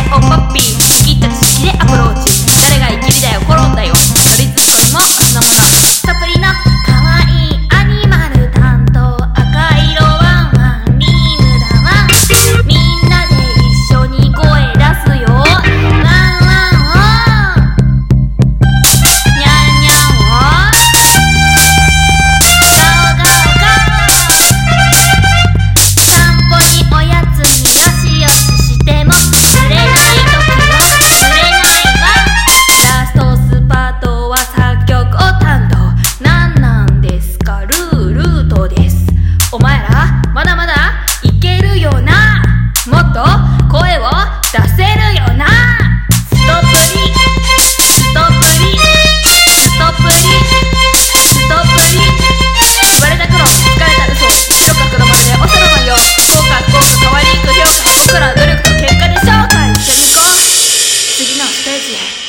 おポッピー好きと知識でアプローチ。誰がイキリだよコロンだよ。ノリツッコミもそのもの。サプリの可愛いアニマル担当。赤色ワンワンリーヌだワン。みんなで一緒に声出すよ。ワンワンをニャンニャンをガオガオガオ。散歩におやつによしよししても釣れないときは釣れないわ。ラストスパートは作曲を担当。なんなんですかルートです。お前らまだまだいけるよな。もっと声を出せるよな。ストップリストップリストップリストップリ。言われた頃疲れた嘘。白か黒丸でオセロマンよ。福岡変わりゆく評価。僕ら努力と結果でしょうか。一緒に行こう次のステージへ。